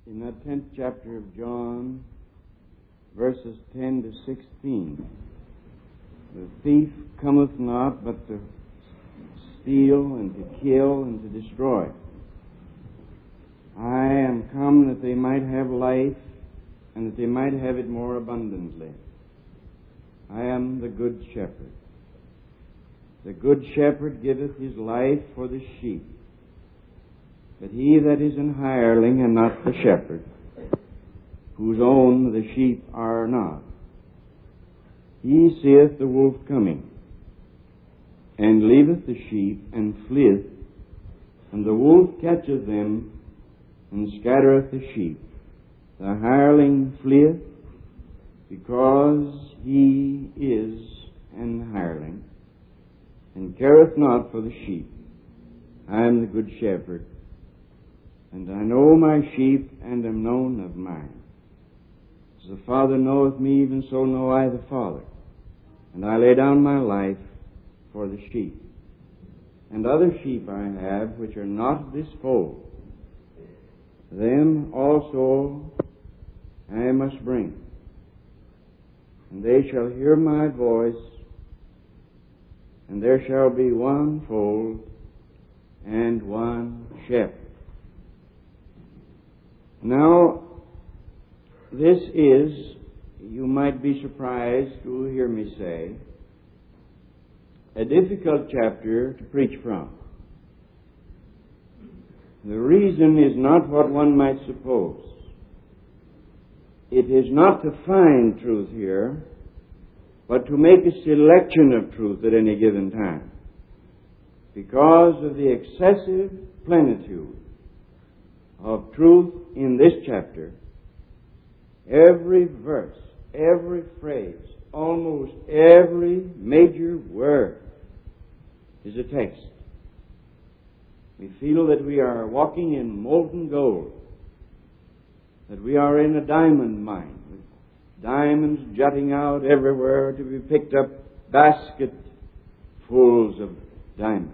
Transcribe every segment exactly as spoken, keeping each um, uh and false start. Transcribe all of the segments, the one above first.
in that tenth chapter of John, verses ten to sixteen. The thief cometh not but to steal and to kill and to destroy. I am come that they might have life, and that they might have it more abundantly. I am the good shepherd. The good shepherd giveth his life for the sheep. But he that is an hireling and not the shepherd, whose own the sheep are not, he seeth the wolf coming, and leaveth the sheep, and fleeth, and the wolf catcheth them, and scattereth the sheep. The hireling fleeth, because he is an hireling, and careth not for the sheep. I am the good shepherd, and I know my sheep, and am known of mine. As the Father knoweth me, even so know I the Father. And I lay down my life for the sheep. And other sheep I have, which are not of this fold. Them also I must bring. And they shall hear my voice, and there shall be one fold and one shepherd. Now, this is, you might be surprised to hear me say, a difficult chapter to preach from. The reason is not what one might suppose. It is not to find truth here, but to make a selection of truth at any given time, because of the excessive plenitude of truth in this chapter. Every verse, every phrase, almost every major word is a text. We feel that we are walking in molten gold, that we are in a diamond mine, with diamonds jutting out everywhere to be picked up, basketfuls of diamonds.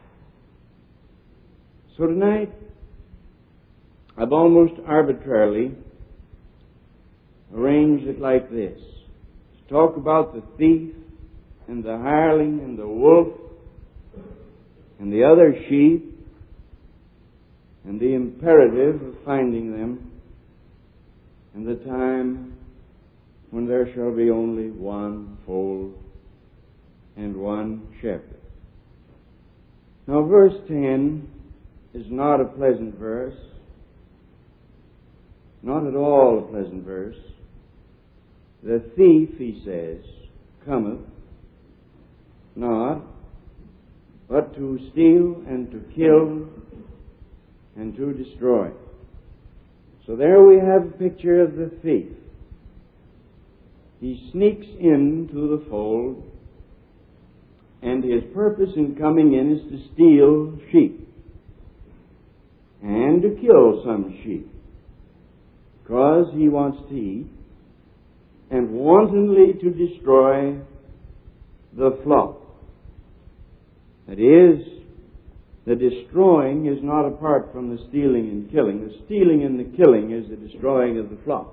So tonight, I've almost arbitrarily arranged it like this. To talk about the thief and the hireling and the wolf and the other sheep and the imperative of finding them and the time when there shall be only one fold and one shepherd. Now, verse ten is not a pleasant verse. Not at all a pleasant verse. The thief, he says, cometh not but to steal and to kill and to destroy. So there we have a picture of the thief. He sneaks into the fold, and his purpose in coming in is to steal sheep and to kill some sheep, because he wants to eat, and wantonly to destroy the flock. That is, the destroying is not apart from the stealing and killing. The stealing and the killing is the destroying of the flock.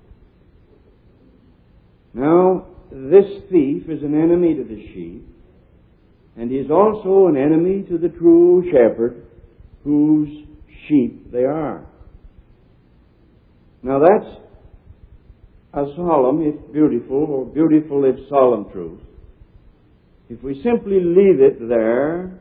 Now, this thief is an enemy to the sheep, and he is also an enemy to the true shepherd, whose sheep they are. Now that's a solemn, if beautiful, or beautiful if solemn truth. If we simply leave it there,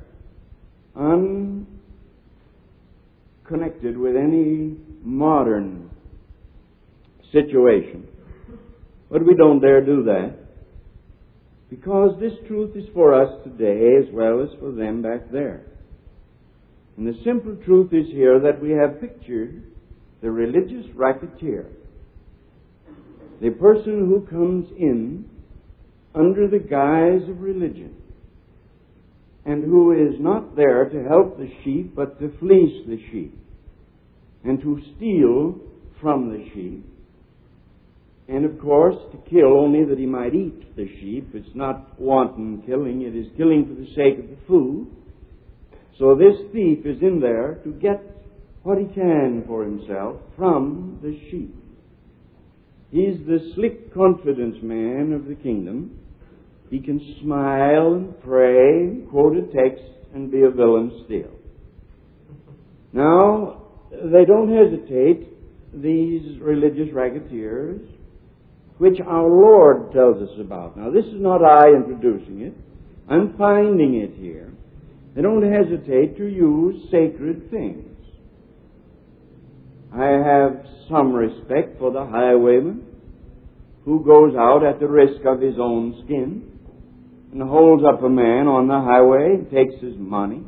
unconnected with any modern situation, but we don't dare do that, because this truth is for us today as well as for them back there. And the simple truth is here that we have pictured the religious racketeer, the person who comes in under the guise of religion and who is not there to help the sheep but to fleece the sheep and to steal from the sheep, and of course to kill only that he might eat the sheep. It's not wanton killing, it is killing for the sake of the food. So this thief is in there to get what he can for himself from the sheep. He's the slick confidence man of the kingdom. He can smile and pray and quote a text and be a villain still. Now, they don't hesitate, these religious racketeers, which our Lord tells us about. Now, this is not I introducing it. I'm finding it here. They don't hesitate to use sacred things. I have some respect for the highwayman who goes out at the risk of his own skin and holds up a man on the highway and takes his money.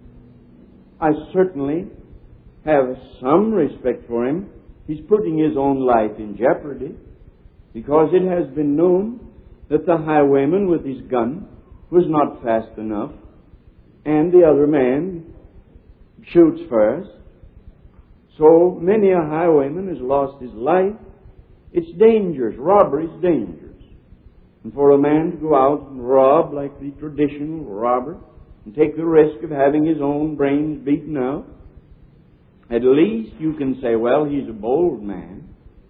I certainly have some respect for him. He's putting his own life in jeopardy because it has been known that the highwayman with his gun was not fast enough and the other man shoots first. So many a highwayman has lost his life. It's dangerous. Robbery is dangerous. And for a man to go out and rob like the traditional robber and take the risk of having his own brains beaten out, at least you can say, well, he's a bold man.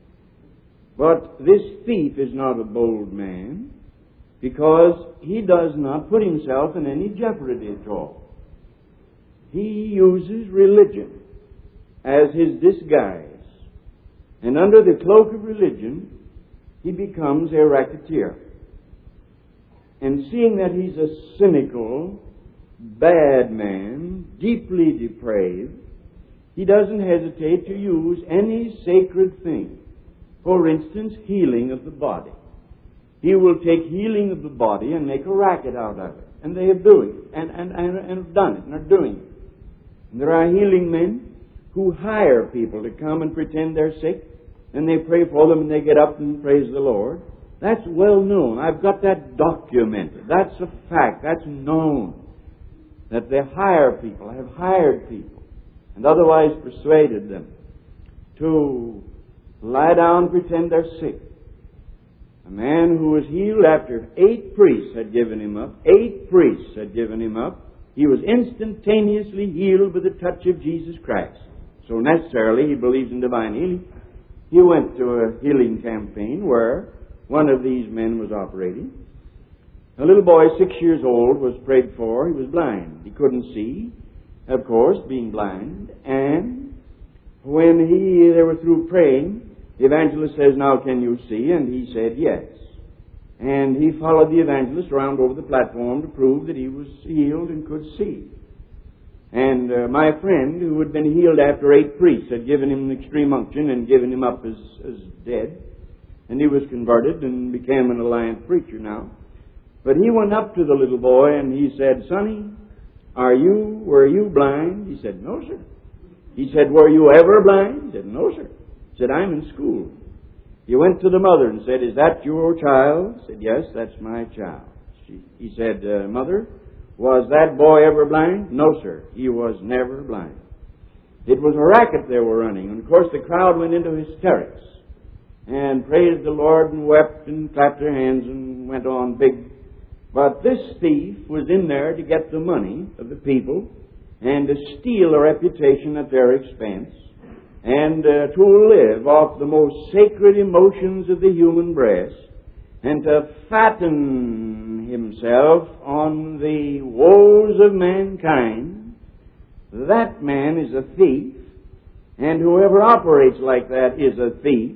But this thief is not a bold man because he does not put himself in any jeopardy at all. He uses religion as his disguise. And under the cloak of religion, he becomes a racketeer. And seeing that he's a cynical, bad man, deeply depraved, he doesn't hesitate to use any sacred thing. For instance, healing of the body. He will take healing of the body and make a racket out of it. And they are doing it, and, and, and, and have done it, and are doing it. And there are healing men who hire people to come and pretend they're sick, and they pray for them, and they get up and praise the Lord. That's well known. I've got that documented. That's a fact. That's known. That they hire people, have hired people, and otherwise persuaded them to lie down and pretend they're sick. A man who was healed after eight priests had given him up, eight priests had given him up, he was instantaneously healed by the touch of Jesus Christ. So necessarily he believes in divine healing. He went to a healing campaign where one of these men was operating. A little boy, six years old, was prayed for. He was blind. He couldn't see, of course, being blind. And when he they were through praying, the evangelist says, "Now can you see?" And he said, "Yes." And he followed the evangelist around over the platform to prove that he was healed and could see. And uh, my friend, who had been healed after eight priests, had given him an extreme unction and given him up as, as dead. And he was converted and became an Alliance preacher now. But he went up to the little boy and he said, "Sonny, are you, were you blind?" He said, "No, sir." He said, "Were you ever blind?" He said, "No, sir." He said, "I'm in school." He went to the mother and said, "Is that your child?" He said, "Yes, that's my child." She, he said, uh, "Mother, was that boy ever blind?" "No, sir, he was never blind." It was a racket they were running. And of course the crowd went into hysterics and praised the Lord and wept and clapped their hands and went on big. But this thief was in there to get the money of the people and to steal a reputation at their expense and uh, to live off the most sacred emotions of the human breast and to fatten himself on the woes of mankind. That man is a thief, and whoever operates like that is a thief.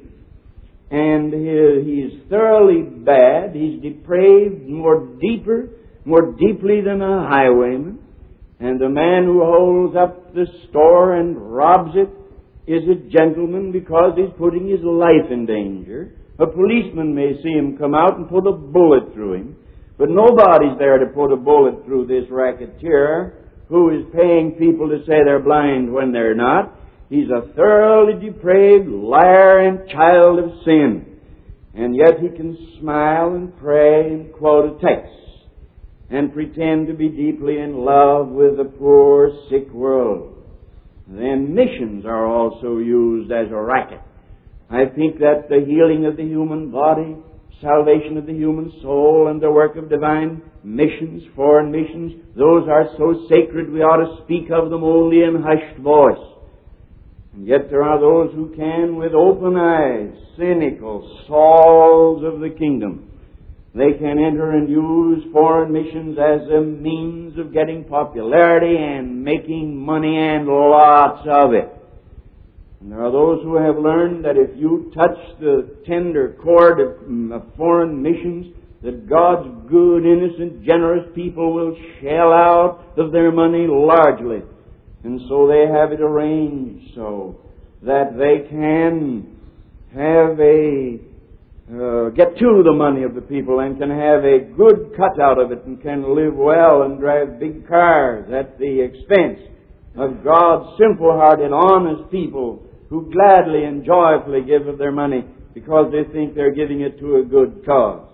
And he, he's thoroughly bad. He's depraved more deeper, more deeply than a highwayman. And the man who holds up the store and robs it is a gentleman because he's putting his life in danger. A policeman may see him come out and put a bullet through him, but nobody's there to put a bullet through this racketeer who is paying people to say they're blind when they're not. He's a thoroughly depraved liar and child of sin. And yet he can smile and pray and quote a text and pretend to be deeply in love with the poor, sick world. Then missions are also used as a racket. I think that the healing of the human body, salvation of the human soul, and the work of divine missions, foreign missions, those are so sacred we ought to speak of them only in hushed voice. And yet there are those who can, with open eyes, cynical Sauls of the kingdom, they can enter and use foreign missions as a means of getting popularity and making money, and lots of it. And there are those who have learned that if you touch the tender chord of, of foreign missions, that God's good, innocent, generous people will shell out of their money largely. And so they have it arranged so that they can have a Uh, get to the money of the people and can have a good cut out of it and can live well and drive big cars at the expense of God's simple-hearted, honest people who gladly and joyfully give of their money because they think they're giving it to a good cause.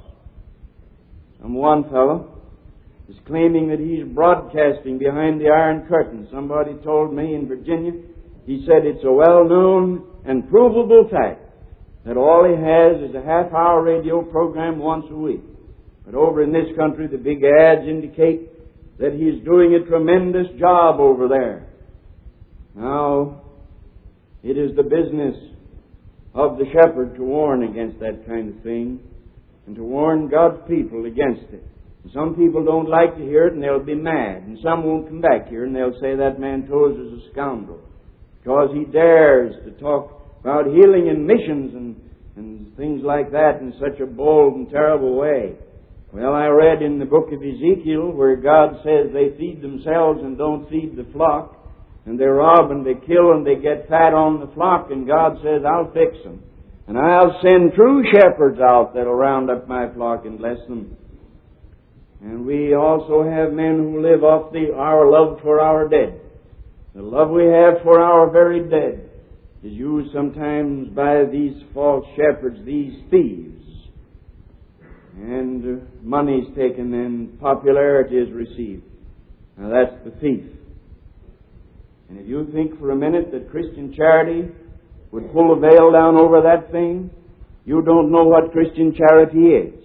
And one fellow is claiming that he's broadcasting behind the Iron Curtain. Somebody told me in Virginia, he said it's a well-known and provable fact that all he has is a half-hour radio program once a week. But over in this country, the big ads indicate that he's doing a tremendous job over there. Now, it is the business of the shepherd to warn against that kind of thing and to warn God's people against it. And some people don't like to hear it and they'll be mad. And some won't come back here and they'll say that man Tozer's a scoundrel because he dares to talk about healing and missions and, and things like that in such a bold and terrible way. Well, I read in the book of Ezekiel where God says they feed themselves and don't feed the flock, and they rob and they kill and they get fat on the flock, and God says, I'll fix them. And I'll send true shepherds out that'll round up my flock and bless them. And we also have men who live off the our love for our dead. The love we have for our very dead is used sometimes by these false shepherds, these thieves. And uh, money is taken and popularity is received. Now that's the thief. And if you think for a minute that Christian charity would pull a veil down over that thing, you don't know what Christian charity is.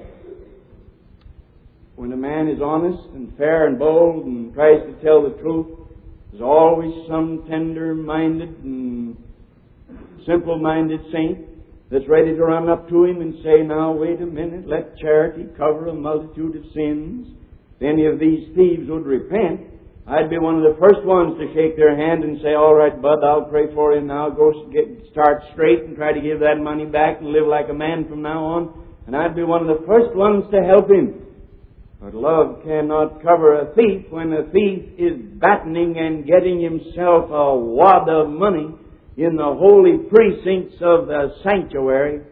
When a man is honest and fair and bold and tries to tell the truth, there's always some tender-minded and simple-minded saint that's ready to run up to him and say, now, wait a minute, let charity cover a multitude of sins. If any of these thieves would repent, I'd be one of the first ones to shake their hand and say, all right, bud, I'll pray for you now. Go get, start straight and try to give that money back and live like a man from now on. And I'd be one of the first ones to help him. But love cannot cover a thief when a thief is battening and getting himself a wad of money in the holy precincts of the sanctuary.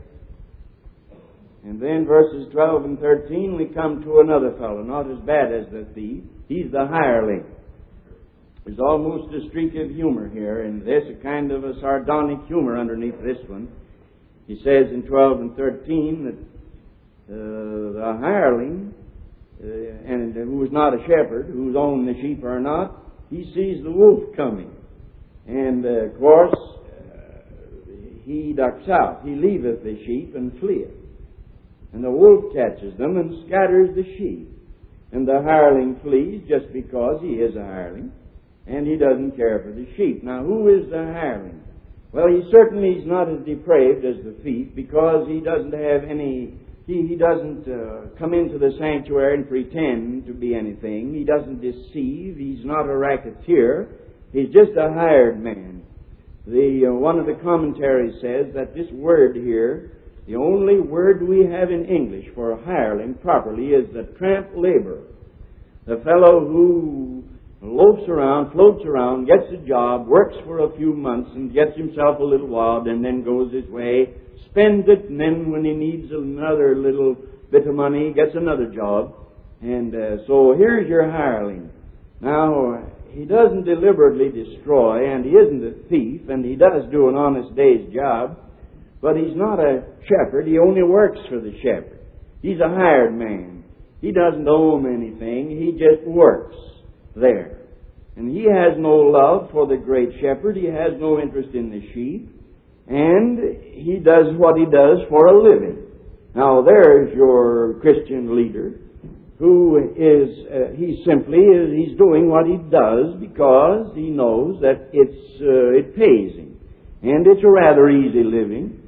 And then verses twelve and thirteen, we come to another fellow, not as bad as the thief. He's the hireling. There's almost a streak of humor here, and there's a kind of a sardonic humor underneath this one. He says in twelve and thirteen that uh, the hireling, uh, and who is not a shepherd, who's owned the sheep or not, he sees the wolf coming. And, uh, of course, uh, he ducks out. He leaveth the sheep and fleeth. And the wolf catches them and scatters the sheep. And the hireling flees just because he is a hireling, and he doesn't care for the sheep. Now, who is the hireling? Well, he certainly is not as depraved as the thief because he doesn't have any... He, he doesn't uh, come into the sanctuary and pretend to be anything. He doesn't deceive. He's not a racketeer. He's just a hired man. The uh, one of the commentaries says that this word here, the only word we have in English for a hireling properly is the tramp laborer. The fellow who loafs around, floats around, gets a job, works for a few months and gets himself a little wad and then goes his way, spends it, and then when he needs another little bit of money, he gets another job. And uh, so here's your hireling. Now, he doesn't deliberately destroy, and he isn't a thief, and he does do an honest day's job, but he's not a shepherd. He only works for the shepherd. He's a hired man. He doesn't own anything. He just works there. And he has no love for the great shepherd. He has no interest in the sheep. And he does what he does for a living. Now, there's your Christian leader. who is, uh, he simply is, he's doing what he does because he knows that it's, uh, it pays him. And it's a rather easy living.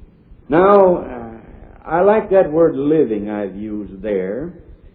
Now, uh, I like that word living I've used there,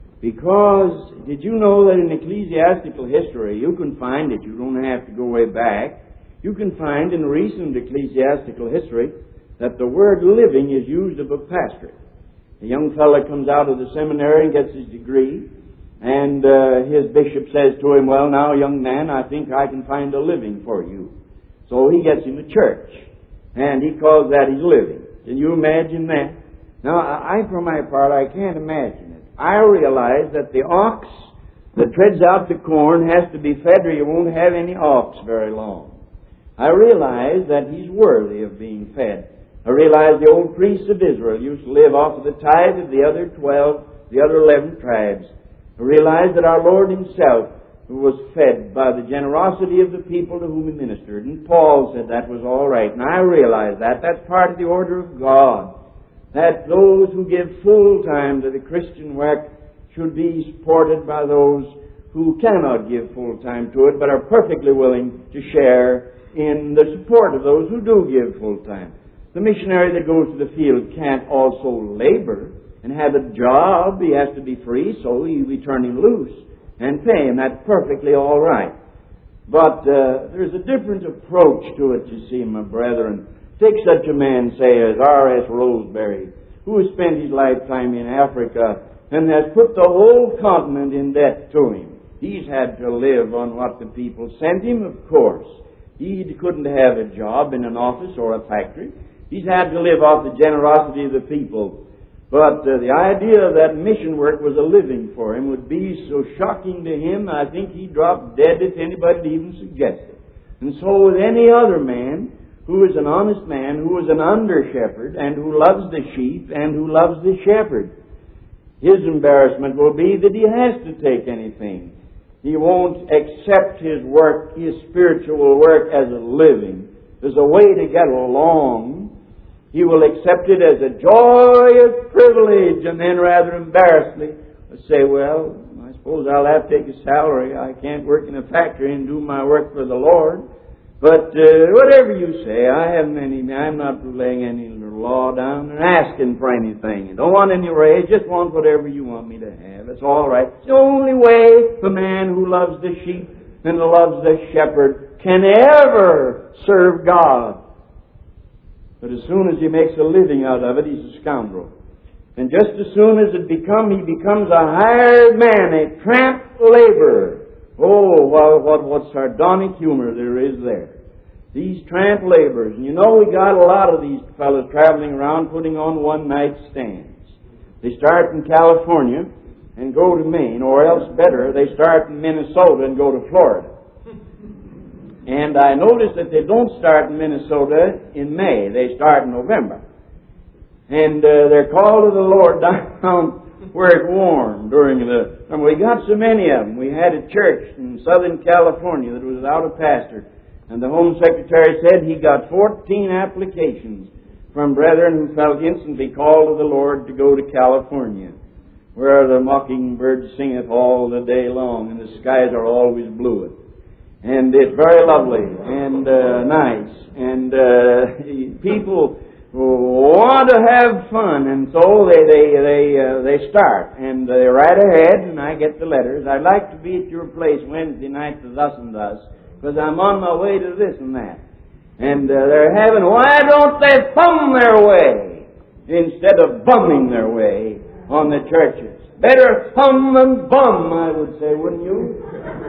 because did you know that in ecclesiastical history you can find it, you don't have to go way back, you can find in recent ecclesiastical history that the word living is used of a pastorate. A young fellow comes out of the seminary and gets his degree, and uh, his bishop says to him, well, now, young man, I think I can find a living for you. So he gets him a church, and he calls that his living. Can you imagine that? Now, I, for my part, I can't imagine it. I realize that the ox that treads out the corn has to be fed, or you won't have any ox very long. I realize that he's worthy of being fed. I realize the old priests of Israel used to live off of the tithe of the other twelve, the other eleven tribes. I realize that our Lord Himself was fed by the generosity of the people to whom He ministered. And Paul said that was all right. And I realize that. That's part of the order of God. That those who give full time to the Christian work should be supported by those who cannot give full time to it, but are perfectly willing to share in the support of those who do give full time. The missionary that goes to the field can't also labor and have a job. He has to be free, so we, we turn him loose and pay him. That's perfectly all right. But uh, there's a different approach to it, you see, my brethren. Take such a man, say, as R S Roseberry, who has spent his lifetime in Africa and has put the whole continent in debt to him. He's had to live on what the people sent him, of course. He couldn't have a job in an office or a factory. He's had to live off the generosity of the people. But uh, the idea that mission work was a living for him would be so shocking to him, I think he'd drop dead if anybody even suggested it. And so with any other man who is an honest man, who is an under-shepherd, and who loves the sheep, and who loves the shepherd, his embarrassment will be that he has to take anything. He won't accept his work, his spiritual work, as a living. There's a way to get along. He will accept it as a joyous privilege, and then rather embarrassedly say, well, I suppose I'll have to take a salary. I can't work in a factory and do my work for the Lord. But uh, whatever you say, I haven't any, I'm not laying any law down and asking for anything. I don't want any raise, just want whatever you want me to have. It's all right. It's the only way the man who loves the sheep and loves the shepherd can ever serve God. But as soon as he makes a living out of it, he's a scoundrel. And just as soon as it become, he becomes a hired man, a tramp laborer. Oh, what, what, what sardonic humor there is there. These tramp laborers. And you know, we got a lot of these fellows traveling around putting on one-night stands. They start in California and go to Maine, or else better, they start in Minnesota and go to Florida. And I notice that they don't start in Minnesota in May. They start in November. And uh, they're called to the Lord down where it's warm during the... And we got so many of them. We had a church in Southern California that was without a pastor. And the Home Secretary said he got fourteen applications from brethren who felt instantly called to the Lord to go to California, where the mockingbird singeth all the day long and the skies are always bluest. And it's very lovely and uh, nice. And uh, people want to have fun, and so they they they uh, they start and they write ahead, and I get the letters. I'd like to be at your place Wednesday night to thus and thus, because I'm on my way to this and that. And uh, they're having, why don't they thumb their way instead of bumming their way on the churches? Better thumb than bum, I would say, wouldn't you?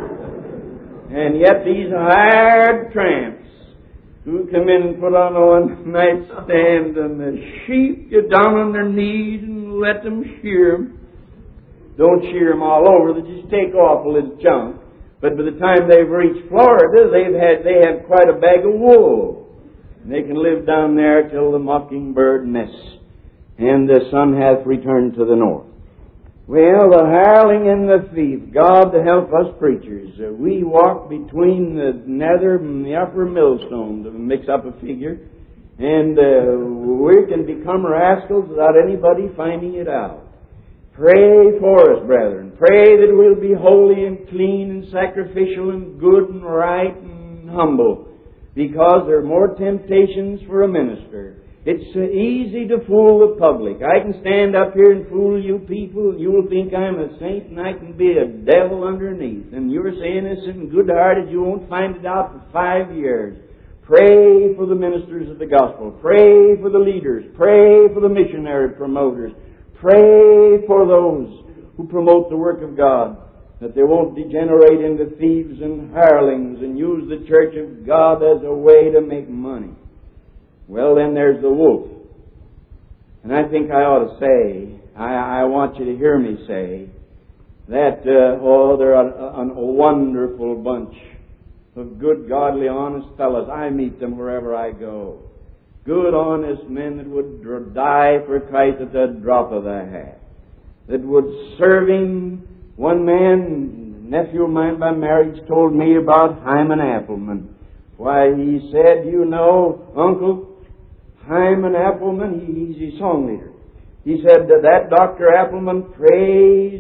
And yet these hired tramps who come in and put on a one-night stand, and the sheep get down on their knees and let them shear them. Don't shear them all over, they just take off a little chunk. But by the time they've reached Florida, they've had they have quite a bag of wool. And they can live down there till the mockingbird nests and the sun hath returned to the north. Well, the hireling and the thief, God to help us preachers. Uh, we walk between the nether and the upper millstone to mix up a figure, and uh, we can become rascals without anybody finding it out. Pray for us, brethren. Pray that we'll be holy and clean and sacrificial and good and right and humble, because there are more temptations for a minister. It's uh, easy to fool the public. I can stand up here and fool you people. You'll think I'm a saint and I can be a devil underneath. And you're so innocent and good-hearted you won't find it out for five years. Pray for the ministers of the gospel. Pray for the leaders. Pray for the missionary promoters. Pray for those who promote the work of God, that they won't degenerate into thieves and hirelings and use the church of God as a way to make money. Well, then there's the wolf. And I think I ought to say, I, I want you to hear me say, that, uh, oh, they're a, a, a wonderful bunch of good, godly, honest fellows. I meet them wherever I go. Good, honest men that would die for Christ at the drop of a hat. That would serve Him. One man, nephew of mine by marriage, told me about Hyman Appleman. Why, he said, you know, Uncle, Hyman Appleman, he, he's a song leader. He said that that Doctor Appleman prays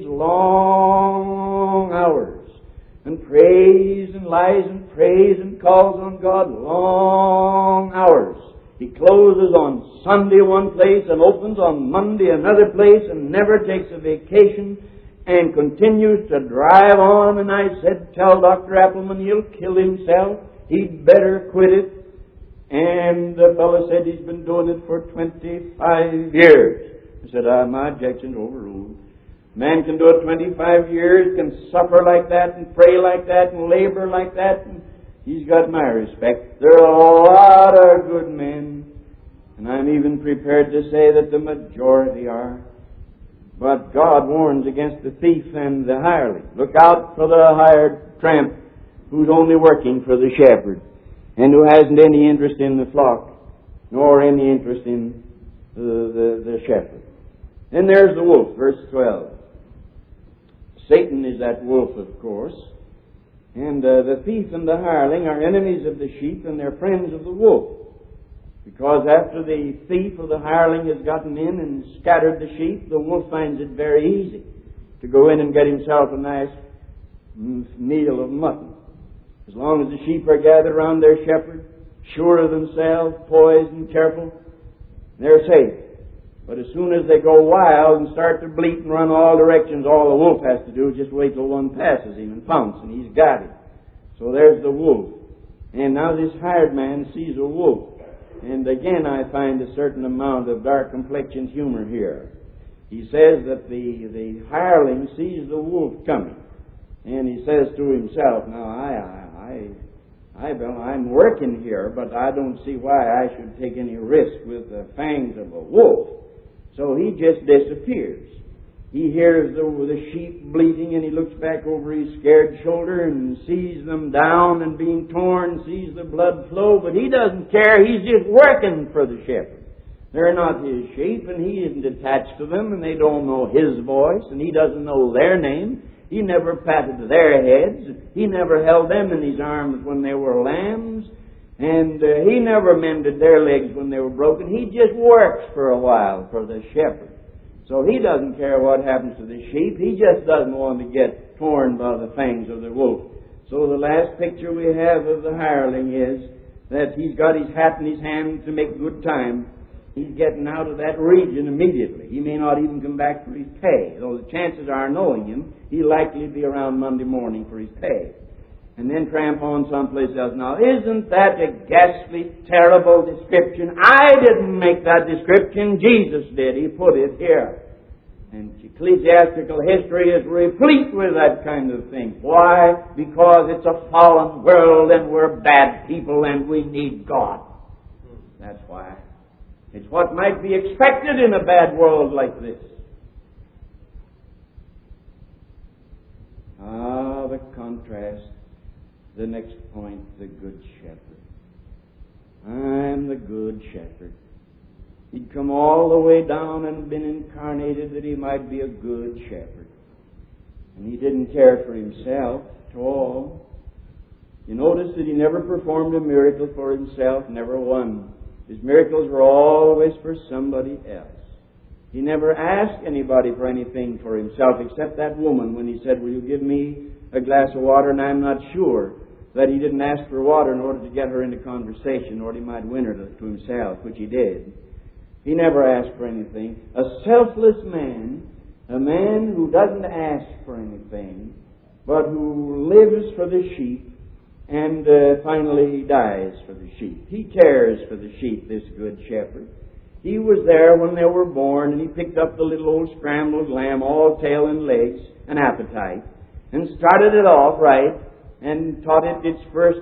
long hours and prays and lies and prays and calls on God long hours. He closes on Sunday one place and opens on Monday another place and never takes a vacation and continues to drive on. And I said, tell Doctor Appleman he'll kill himself. He'd better quit it. And the fellow said he's been doing it for twenty-five years. I said, ah, my objection's overruled. Man can do it twenty-five years, can suffer like that and pray like that and labor like that, and he's got my respect. There are a lot of good men, and I'm even prepared to say that the majority are. But God warns against the thief and the hireling. Look out for the hired tramp who's only working for the shepherd and who hasn't any interest in the flock nor any interest in the, the, the shepherd. Then there's the wolf, verse twelve. Satan is that wolf, of course. And uh, the thief and the hireling are enemies of the sheep and they're friends of the wolf. Because after the thief or the hireling has gotten in and scattered the sheep, the wolf finds it very easy to go in and get himself a nice meal of mutton. As long as the sheep are gathered around their shepherd, sure of themselves, poised and careful, they're safe. But as soon as they go wild and start to bleat and run all directions, all the wolf has to do is just wait till one passes him and pounce, and he's got him. So there's the wolf. And now this hired man sees a wolf. And again I find a certain amount of dark complexioned humor here. He says that the, the hireling sees the wolf coming. And he says to himself, now I, I, I, I, well, I'm working here, but I don't see why I should take any risk with the fangs of a wolf. So he just disappears. He hears the, the sheep bleating and he looks back over his scared shoulder and sees them down and being torn, sees the blood flow, but he doesn't care. He's just working for the shepherd. They're not his sheep and he isn't attached to them and they don't know his voice and he doesn't know their name. He never patted their heads. He never held them in his arms when they were lambs. And uh, he never mended their legs when they were broken. He just works for a while for the shepherd. So he doesn't care what happens to the sheep. He just doesn't want to get torn by the fangs of the wolf. So the last picture we have of the hireling is that he's got his hat in his hand to make good time. He's getting out of that region immediately. He may not even come back for his pay. Though the chances are, knowing him, he'll likely be around Monday morning for his pay. And then tramp on someplace else. Now, isn't that a ghastly, terrible description? I didn't make that description. Jesus did. He put it here. And ecclesiastical history is replete with that kind of thing. Why? Because it's a fallen world and we're bad people and we need God. That's why. It's what might be expected in a bad world like this. Ah, the contrast. The next point, the good shepherd. I'm the good shepherd. He'd come all the way down and been incarnated that he might be a good shepherd. And he didn't care for himself at all. You notice that he never performed a miracle for himself, never one. His miracles were always for somebody else. He never asked anybody for anything for himself except that woman when he said, will you give me a glass of water? And I'm not sure that he didn't ask for water in order to get her into conversation, or he might win her to, to himself, which he did. He never asked for anything. A selfless man, a man who doesn't ask for anything, but who lives for the sheep and uh, finally dies for the sheep. He cares for the sheep, this good shepherd. He was there when they were born, and he picked up the little old scrambled lamb, all tail and legs and appetite, and started it off right, and taught it its first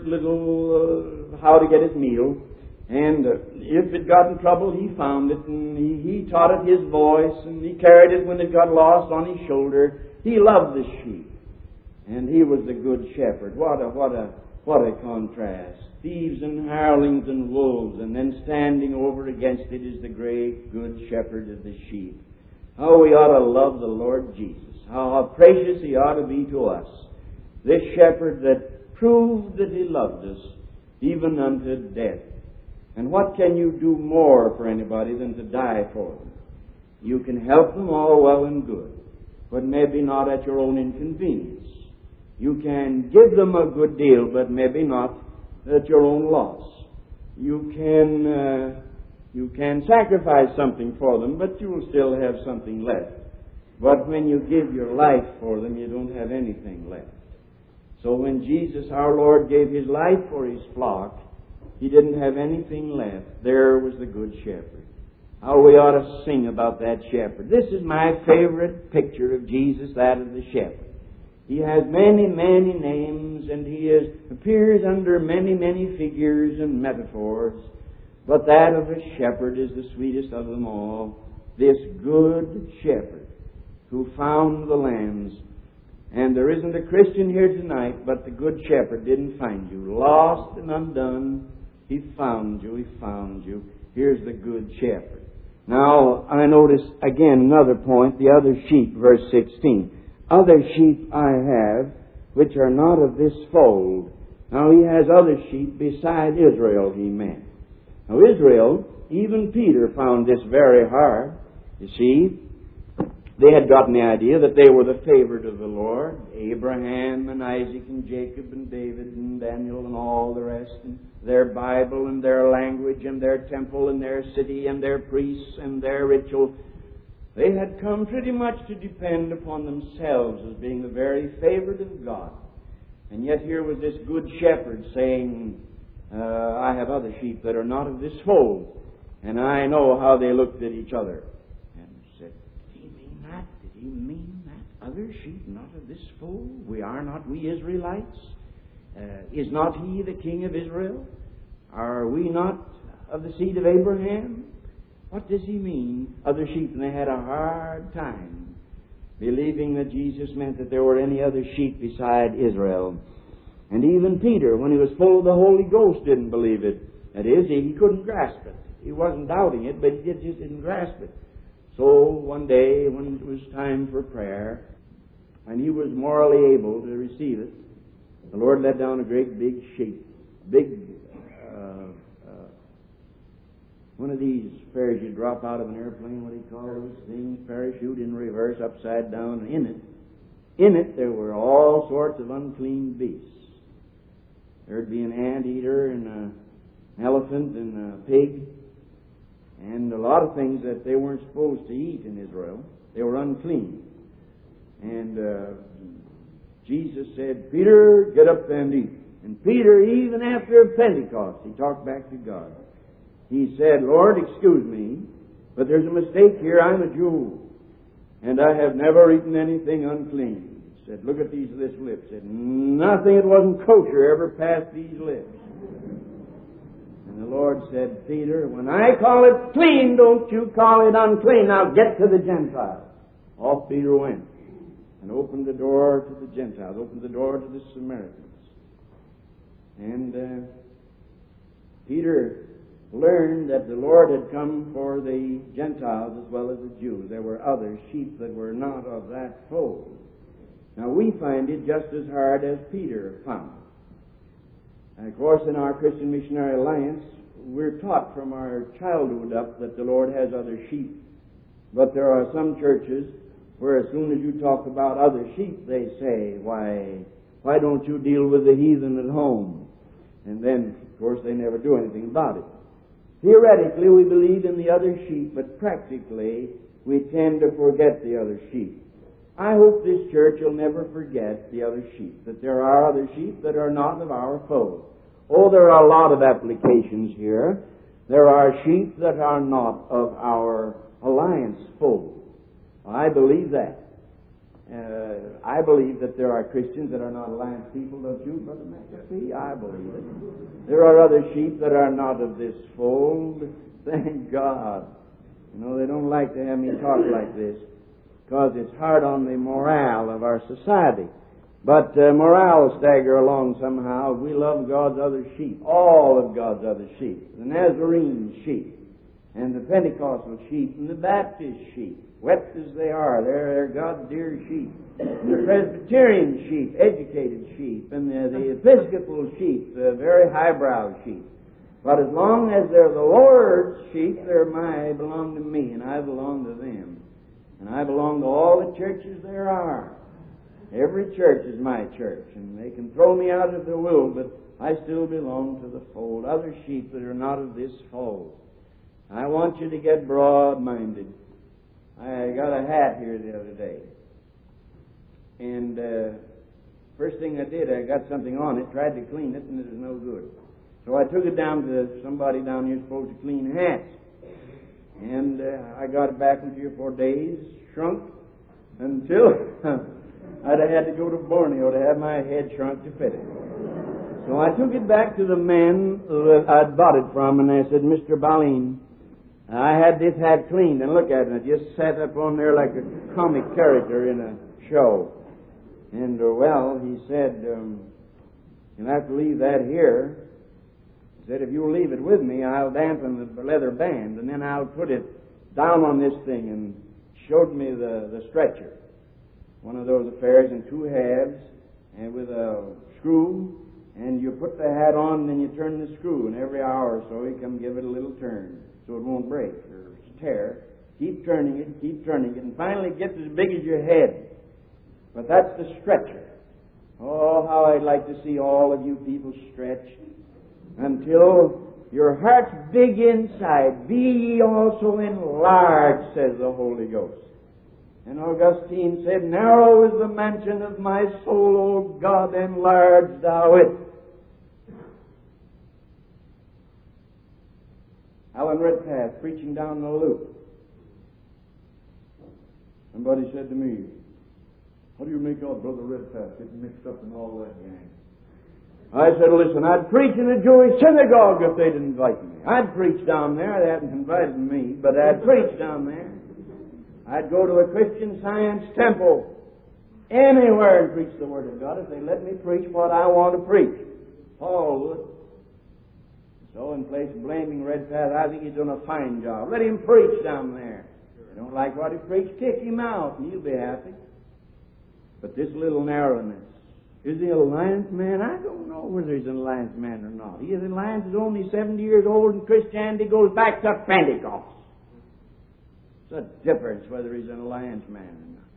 little uh, how to get its meal. And uh, if it got in trouble, he found it, and he, he taught it his voice, and he carried it when it got lost on his shoulder. He loved the sheep, and he was the good shepherd. What a what a what a contrast! Thieves and hirelings and wolves, and then standing over against it is the great good shepherd of the sheep. How we ought to love the Lord Jesus! How, how precious He ought to be to us! This shepherd that proved that He loved us even unto death. And what can you do more for anybody than to die for them? You can help them all well and good, but maybe not at your own inconvenience. You can give them a good deal, but maybe not at your own loss. You can uh, you can sacrifice something for them, but you will still have something left. But when you give your life for them, you don't have anything left. So when Jesus, our Lord, gave His life for His flock, He didn't have anything left. There was the good shepherd. How we ought to sing about that shepherd. This is my favorite picture of Jesus, that of the shepherd. He has many, many names, and He is, appears under many, many figures and metaphors. But that of the shepherd is the sweetest of them all. This good shepherd who found the lambs. And there isn't a Christian here tonight, but the good shepherd didn't find you. Lost and undone, He found you. He found you. Here's the good shepherd. Now, I notice again another point, the other sheep, verse sixteen. Other sheep I have, which are not of this fold. Now, He has other sheep beside Israel, He meant. Now, Israel, even Peter found this very hard. You see, they had gotten the idea that they were the favorite of the Lord. Abraham and Isaac and Jacob and David and Daniel and all the rest. And their Bible and their language and their temple and their city and their priests and their ritual. They had come pretty much to depend upon themselves as being the very favorite of God. And yet here was this good shepherd saying, uh, I have other sheep that are not of this fold. And I know how they looked at each other. And said, did He mean that? Did He mean that? Other sheep not of this fold? We are not we Israelites? Uh, is not He the King of Israel? Are we not of the seed of Abraham? What does He mean, other sheep? And they had a hard time believing that Jesus meant that there were any other sheep beside Israel. And even Peter, when he was full of the Holy Ghost, didn't believe it. That is, he, he couldn't grasp it. He wasn't doubting it, but he did, just didn't grasp it. So one day, when it was time for prayer, and he was morally able to receive it, the Lord let down a great big sheep, big uh, one of these fares you drop out of an airplane, what do you call those things? Parachute in reverse, upside down. In it, in it there were all sorts of unclean beasts. There'd be an anteater and an elephant and a pig and a lot of things that they weren't supposed to eat in Israel. They were unclean. And uh, Jesus said, Peter, get up and eat. And Peter, even after Pentecost, he talked back to God. He said, Lord, excuse me, but there's a mistake here. I'm a Jew, and I have never eaten anything unclean. He said, look at these this lips. He said, nothing that wasn't kosher ever passed these lips. And the Lord said, Peter, when I call it clean, don't you call it unclean. Now get to the Gentiles. Off Peter went and opened the door to the Gentiles, opened the door to the Samaritans. And uh, Peter learned that the Lord had come for the Gentiles as well as the Jews. There were other sheep that were not of that fold. Now we find it just as hard as Peter found. And of course, in our Christian Missionary Alliance, we're taught from our childhood up that the Lord has other sheep But there are some churches where as soon as you talk about other sheep, they say, why, why don't you deal with the heathen at home? And then, of course, they never do anything about it. Theoretically, we believe in the other sheep, but practically, we tend to forget the other sheep. I hope this church will never forget the other sheep, that there are other sheep that are not of our fold. Oh, there are a lot of applications here. There are sheep that are not of our alliance fold. I believe that. Uh, I believe that there are Christians that are not alliance people, don't you, Brother McAfee? I believe it. There are other sheep that are not of this fold. Thank God. You know, they don't like to have me talk like this because it's hard on the morale of our society. But uh, morale will stagger along somehow. We love God's other sheep, all of God's other sheep. The Nazarene sheep, and the Pentecostal sheep, and the Baptist sheep, wet as they are, they're, they're God's dear sheep. And the Presbyterian sheep, educated sheep, and the, the Episcopal sheep, the very highbrow sheep. But as long as they're the Lord's sheep, they're my, belong to me, and I belong to them. And I belong to all the churches there are. Every church is my church, and they can throw me out if they will, but I still belong to the fold. Other sheep that are not of this fold. I want you to get broad-minded. I got a hat here the other day, and uh, first thing I did, I got something on it, tried to clean it, and it was no good. So I took it down to somebody down here supposed to clean hats, and uh, I got it back in three or four days, shrunk until I'd have had to go to Borneo to have my head shrunk to fit it. So I took it back to the man that I'd bought it from, and I said, Mister Baleen, I had this hat cleaned, and look at it, it just sat up on there like a comic character in a show. And, uh, well, he said, um, you'll have to leave that here. He said, if you'll leave it with me, I'll dampen the leather band, and then I'll put it down on this thing, and showed me the, the stretcher. One of those affairs in two halves, and with a screw, and you put the hat on, and then you turn the screw, and every hour or so you come give it a little turn, so it won't break or tear. Keep turning it, keep turning it, and finally it gets as big as your head. But that's the stretcher. Oh, how I'd like to see all of you people stretched until your heart's big inside. Be ye also enlarged, says the Holy Ghost. And Augustine said, narrow is the mansion of my soul, O God, enlarge thou it. Alan Redpath, preaching down the loop. Somebody said to me, how do you make out Brother Redpath getting mixed up in all that gang? I said, listen, I'd preach in a Jewish synagogue if they'd invite me. I'd preach down there. They hadn't invited me, but I'd preach down there. I'd go to a Christian Science temple anywhere and preach the Word of God if they let me preach what I want to preach. Paul would. So in place of blaming Redpath, I think he's done a fine job. Let him preach down there. If you don't like what he preached, kick him out and you'll be happy. But this little narrowness, is he an alliance man? I don't know whether he's an alliance man or not. He is an alliance is only seventy years old, and Christianity goes back to Pentecost. It's a difference whether he's an alliance man or not.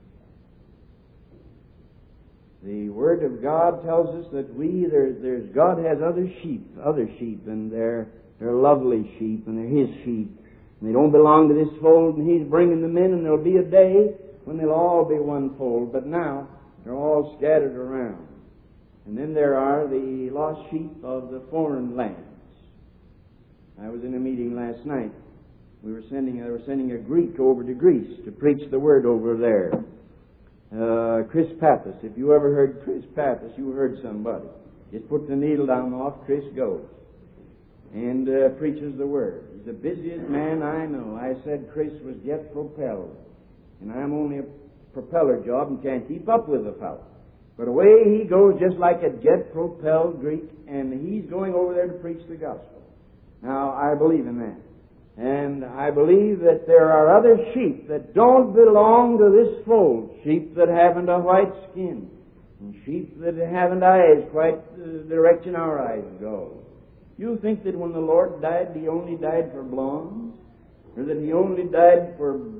The Word of God tells us that we, there, there's, God has other sheep, other sheep, and they're, they're lovely sheep, and they're His sheep. And they don't belong to this fold, and He's bringing them in, and there'll be a day when they'll all be one fold. But now, they're all scattered around. And then there are the lost sheep of the foreign lands. I was in a meeting last night. We were sending, they were sending a Greek over to Greece to preach the Word over there. Uh, Chris Pappas. If you ever heard Chris Pappas, you heard somebody. Just put the needle down off, Chris goes. And uh, preaches the Word. He's the busiest man I know. I said Chris was jet propelled. And I'm only a propeller job and can't keep up with the fellow. But away he goes just like a jet-propelled Greek, and he's going over there to preach the gospel. Now, I believe in that. And I believe that there are other sheep that don't belong to this fold. Sheep that haven't a white skin. And sheep that haven't eyes quite the direction our eyes go. You think that when the Lord died, He only died for blondes? Or that He only died for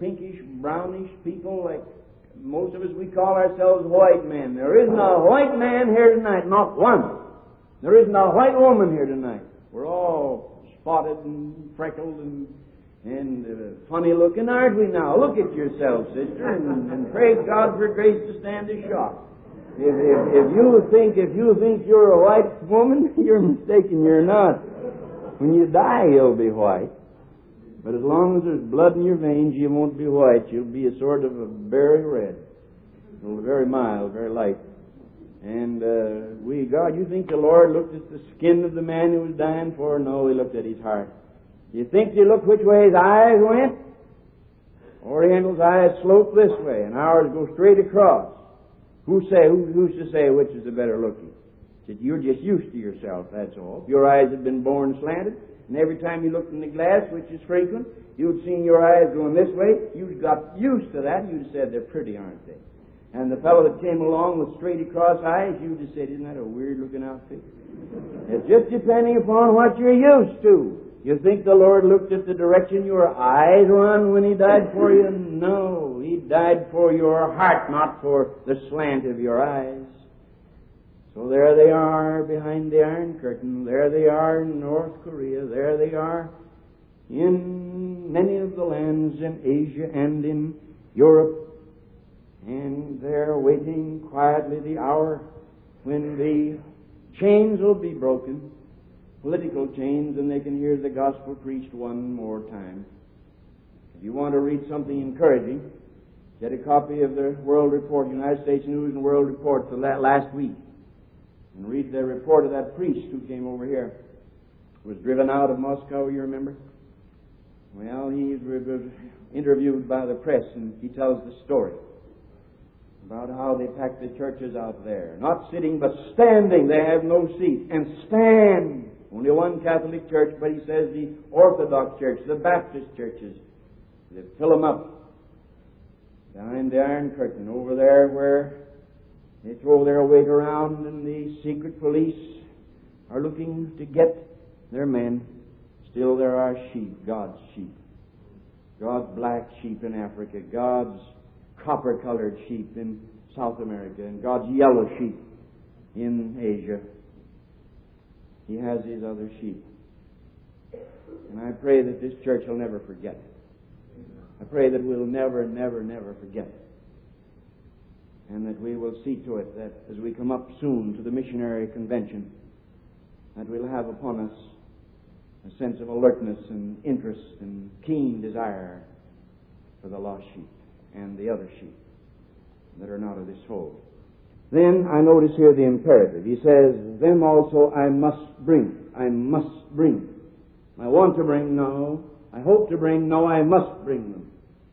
pinkish, brownish people like most of us, we call ourselves white men. There isn't a white man here tonight, not one. There isn't a white woman here tonight. We're all spotted and freckled and and uh, funny looking, aren't we now? Look at yourself, sister, and, and praise God for grace to stand a shock. If, if, if you think if you think you're a white woman, you're mistaken. You're not. When you die, you'll be white. But as long as there's blood in your veins, you won't be white. You'll be a sort of a berry red. It'll be very mild, very light. And uh, we, God, you think the Lord looked at the skin of the man who was dying for? No, He looked at his heart. You think you look which way his eyes went? Oriental's eyes slope this way, and ours go straight across. Who say? Who, who's to say which is the better looking? Said you're just used to yourself. That's all. If your eyes had been born slanted, and every time you looked in the glass, which is frequent, you'd seen your eyes going this way, you'd got used to that, and you'd have said, they're pretty, aren't they? And the fellow that came along with straight across eyes, you'd have said, isn't that a weird looking outfit? It's just depending upon what you're used to. You think the Lord looked at the direction your eyes run when He died for you? No, He died for your heart, not for the slant of your eyes. So there they are behind the Iron Curtain. There they are in North Korea. There they are in many of the lands in Asia and in Europe. And they're waiting quietly the hour when the chains will be broken, political chains, and they can hear the gospel preached one more time. If you want to read something encouraging, get a copy of the World Report, United States News and World Report for that last week, and read the report of that priest who came over here, was driven out of Moscow, you remember? Well, he was interviewed by the press, and he tells the story about how they packed the churches out there. Not sitting, but standing. They have no seat. And stand. Only one Catholic church, but he says the Orthodox church, the Baptist churches, they fill them up behind the Iron Curtain, over there where they throw their weight around and the secret police are looking to get their men. Still there are sheep, God's sheep. God's black sheep in Africa, God's copper-colored sheep in South America, and God's yellow sheep in Asia. He has His other sheep. And I pray that this church will never forget it. I pray that we'll never, never, never forget it. And that we will see to it that as we come up soon to the missionary convention, that we'll have upon us a sense of alertness and interest and keen desire for the lost sheep and the other sheep that are not of this fold. Then I notice here the imperative. He says, them also I must bring. I must bring. I want to bring, no. I hope to bring, no, I must bring them.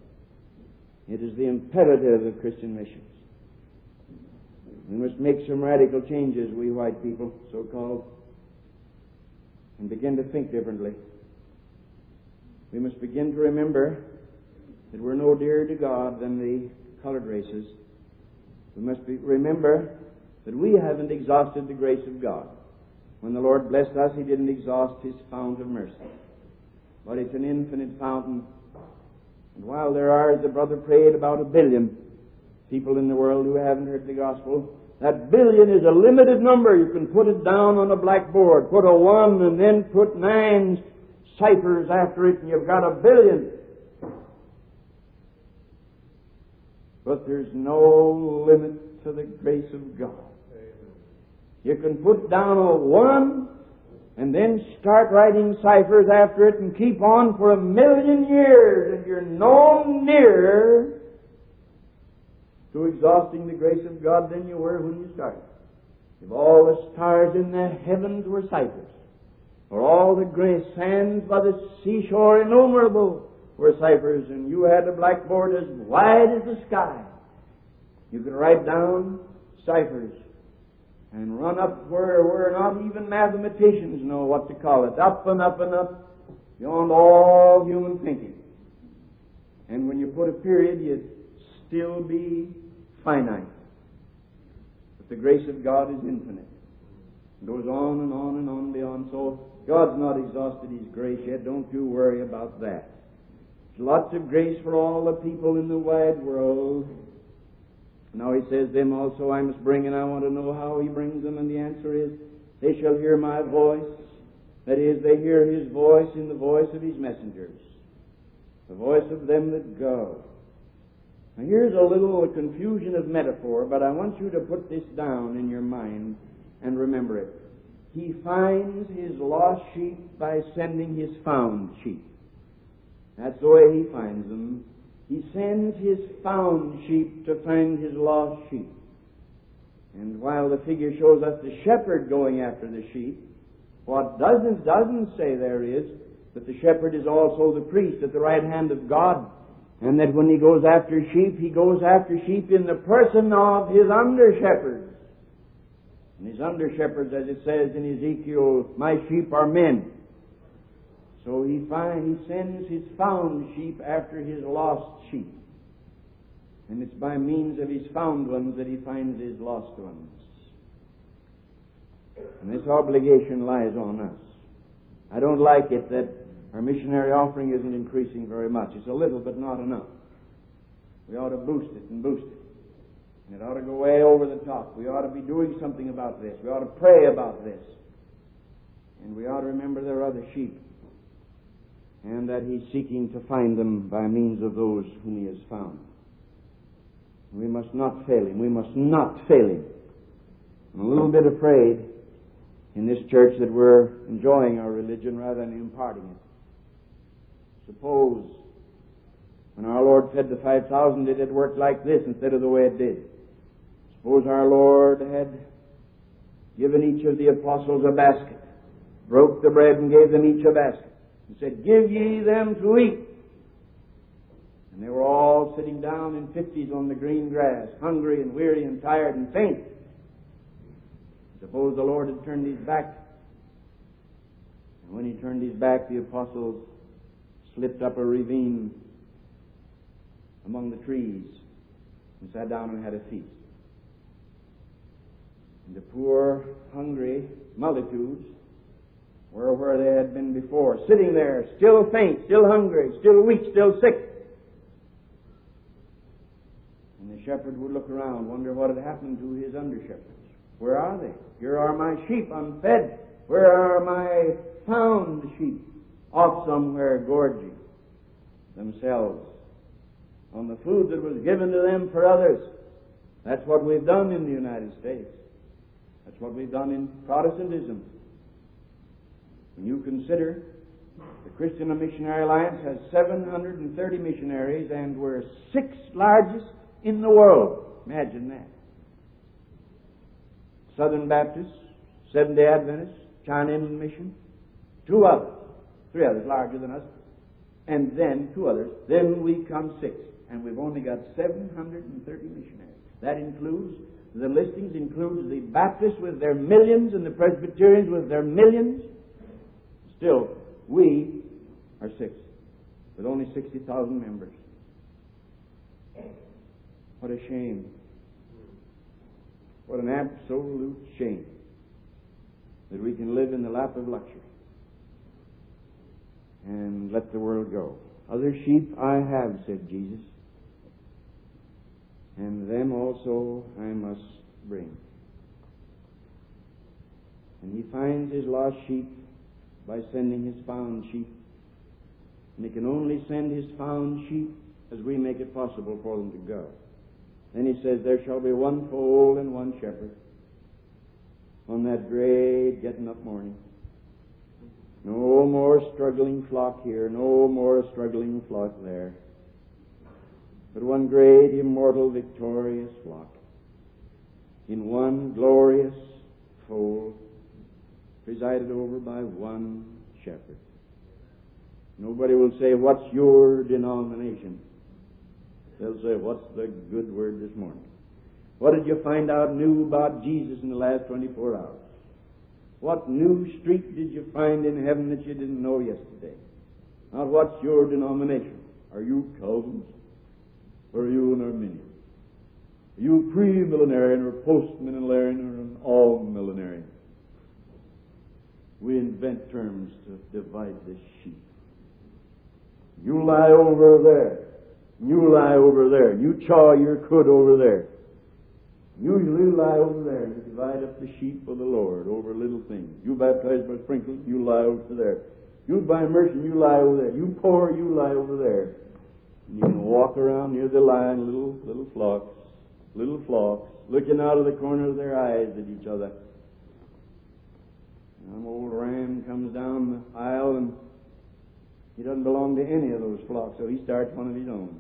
It is the imperative of Christian missions. We must make some radical changes, we white people, so-called, and begin to think differently. We must begin to remember that we're no dearer to God than the colored races. We must be, remember that we haven't exhausted the grace of God. When the Lord blessed us, He didn't exhaust His fount of mercy. But it's an infinite fountain. And while there are, as the brother prayed, about a billion people in the world who haven't heard the gospel, that billion is a limited number. You can put it down on a blackboard. Put a one and then put nine ciphers after it, and you've got a billion. But there's no limit to the grace of God. You can put down a one and then start writing ciphers after it and keep on for a million years, and you're no nearer to exhausting the grace of God than you were when you started. If all the stars in the heavens were ciphers, or all the gray sands by the seashore innumerable were ciphers, and you had a blackboard as wide as the sky, you could write down ciphers and run up where, where not even mathematicians know what to call it, up and up and up, beyond all human thinking. And when you put a period, you'd still be finite. But the grace of God is infinite. It goes on and on and on beyond. So God's not exhausted His grace yet. Don't you worry about that. lots of grace for all the people in the wide world. Now he says, them also I must bring, and I want to know how he brings them, and the answer is, they shall hear my voice. That is, they hear his voice in the voice of his messengers, the voice of them that go. Now here's a little confusion of metaphor, but I want you to put this down in your mind and remember it. He finds his lost sheep by sending his found sheep. That's the way he finds them. He sends his found sheep to find his lost sheep. And while the figure shows us the shepherd going after the sheep, what doesn't, doesn't say there is that the shepherd is also the priest at the right hand of God, and that when he goes after sheep, he goes after sheep in the person of his under-shepherds. And his under-shepherds, as it says in Ezekiel, my sheep are men. So he find, he sends his found sheep after his lost sheep. And it's by means of his found ones that he finds his lost ones. And this obligation lies on us. I don't like it that our missionary offering isn't increasing very much. It's a little, but not enough. We ought to boost it and boost it. And it ought to go way over the top. We ought to be doing something about this. We ought to pray about this. And we ought to remember there are other sheep, and that he's seeking to find them by means of those whom he has found. We must not fail him. We must not fail him. I'm a little bit afraid in this church that we're enjoying our religion rather than imparting it. Suppose when our Lord fed the five thousand, it had worked like this instead of the way it did. Suppose our Lord had given each of the apostles a basket, broke the bread and gave them each a basket, and said, give ye them to eat. And they were all sitting down in fifties on the green grass, hungry and weary and tired and faint. Suppose the Lord had turned his back. And when he turned his back, the apostles slipped up a ravine among the trees and sat down and had a feast. And the poor, hungry multitudes were where they had been before, sitting there, still faint, still hungry, still weak, still sick. And the shepherd would look around, wonder what had happened to his under-shepherds. Where are they? Here are my sheep unfed. Where are my found sheep? Off somewhere gorging themselves on the food that was given to them for others. That's what we've done in the United States. That's what we've done in Protestantism. When you consider the Christian Missionary Alliance has seven hundred thirty missionaries, and we're sixth largest in the world. Imagine that. Southern Baptists, Seventh-day Adventists, China Inland Mission, two others, three others larger than us, and then two others. Then we come sixth, and we've only got seven hundred thirty missionaries. That includes, the listings includes the Baptists with their millions and the Presbyterians with their millions. Still, we are sixth, with only sixty thousand members. What a shame. What an absolute shame that we can live in the lap of luxury and let the world go. Other sheep I have, said Jesus, and them also I must bring. And he finds his lost sheep by sending his found sheep. And he can only send his found sheep as we make it possible for them to go. Then he says, there shall be one fold and one shepherd on that great getting up morning. No more struggling flock here, no more struggling flock there, but one great, immortal, victorious flock in one glorious fold, presided over by one shepherd. Nobody will say, what's your denomination? They'll say, what's the good word this morning? What did you find out new about Jesus in the last twenty-four hours? What new street did you find in heaven that you didn't know yesterday? Not what's your denomination. Are you Calvinist? Or are you an Arminian? Are you pre-millenarian or post-millenarian or an all-millenarian? We invent terms to divide the sheep. You lie over there. You lie over there. You chaw your cud over there. Usually you lie over there and you divide up the sheep for the Lord over little things. You baptize by sprinkling, you lie over there. You buy immersion, you lie over there. You pour, you lie over there. And you can walk around near the line, little little flocks, little flocks, looking out of the corner of their eyes at each other. Some old ram comes down the aisle and he doesn't belong to any of those flocks, so he starts one of his own.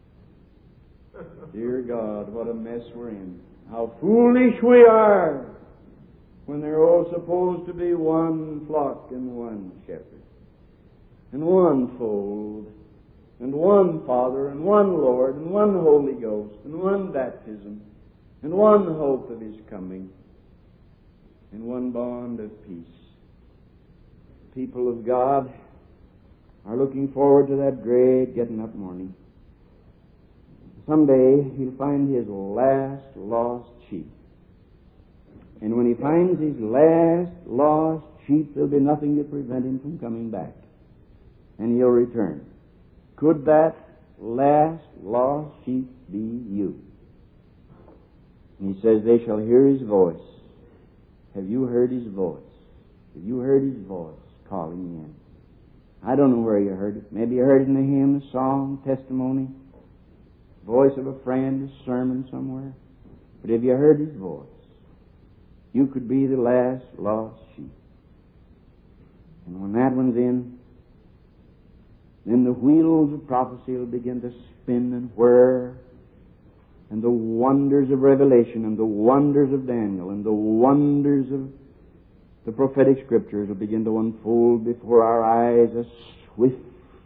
Dear God, what a mess we're in. How foolish we are when they're all supposed to be one flock and one shepherd, and one fold, and one Father, and one Lord, and one Holy Ghost, and one baptism, and one hope of His coming, and one bond of peace. People of God are looking forward to that great getting up morning. Someday he'll find his last lost sheep. And when he finds his last lost sheep, there'll be nothing to prevent him from coming back. And he'll return. Could that last lost sheep be you? And he says, they shall hear his voice. Have you heard his voice? Have you heard his voice calling you in? I don't know where you heard it. Maybe you heard it in a hymn, a song, testimony, voice of a friend, a sermon somewhere. But have you heard his voice? You could be the last lost sheep. And when that one's in, then the wheels of prophecy will begin to spin and whir, and the wonders of Revelation and the wonders of Daniel and the wonders of the prophetic scriptures will begin to unfold before our eyes as swift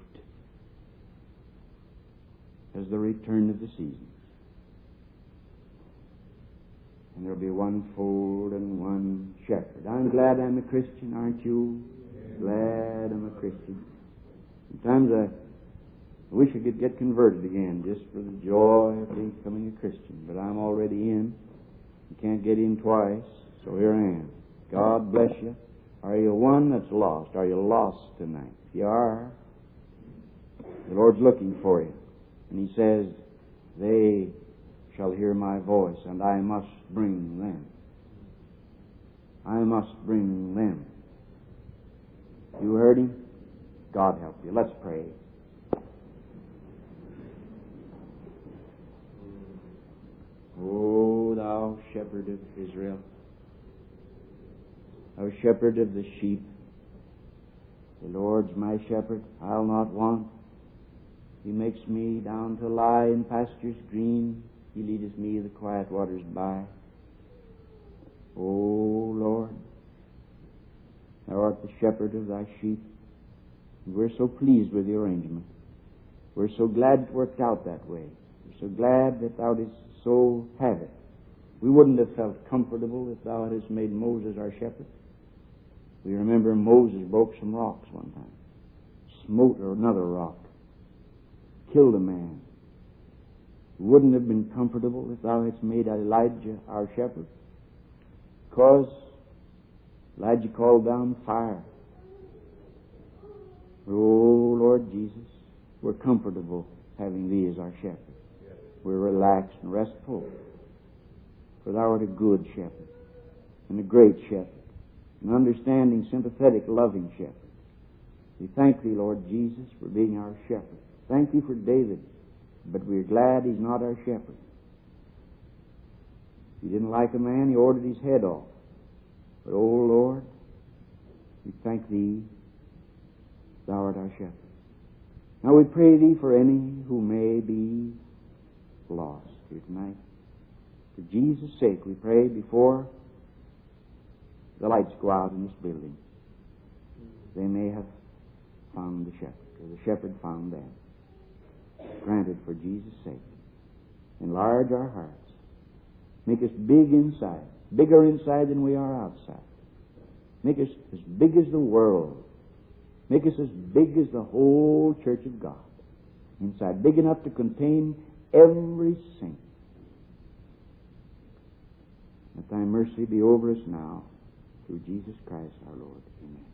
as the return of the seasons. And there'll be one fold and one shepherd. I'm glad I'm a Christian, aren't you? Glad I'm a Christian. Sometimes I wish I could get converted again just for the joy of becoming a Christian. But I'm already in. You can't get in twice, so here I am. God bless you. Are you one that's lost? Are you lost tonight? If you are, the Lord's looking for you. And He says, they shall hear my voice, and I must bring them. I must bring them. You heard Him? God help you. Let's pray. O thou shepherd of Israel, thou shepherd of the sheep, the Lord's my shepherd, I'll not want. He makes me down to lie in pastures green. He leadeth me the quiet waters by. O Lord, thou art the shepherd of thy sheep. And we're so pleased with the arrangement. We're so glad it worked out that way. We're so glad that thou didst so have it. We wouldn't have felt comfortable if thou hadst made Moses our shepherd. We remember Moses broke some rocks one time, smote another rock, killed a man. We wouldn't have been comfortable if thou hadst made Elijah our shepherd, because Elijah called down fire. Oh, Lord Jesus, we're comfortable having Thee as our shepherd. We're relaxed and restful, for Thou art a good shepherd and a great shepherd, an understanding, sympathetic, loving shepherd. We thank Thee, Lord Jesus, for being our shepherd. Thank Thee for David, but we're glad he's not our shepherd. He didn't like a man, he ordered his head off. But, oh Lord, we thank Thee, Thou art our shepherd. Now we pray Thee for any who may be lost here tonight. For Jesus' sake, we pray before the lights go out in this building, they may have found the shepherd, or the shepherd found them. Granted for Jesus' sake. Enlarge our hearts. Make us big inside, bigger inside than we are outside. Make us as big as the world. Make us as big as the whole church of God inside, big enough to contain every saint. Let Thy mercy be over us now, through Jesus Christ our Lord. Amen.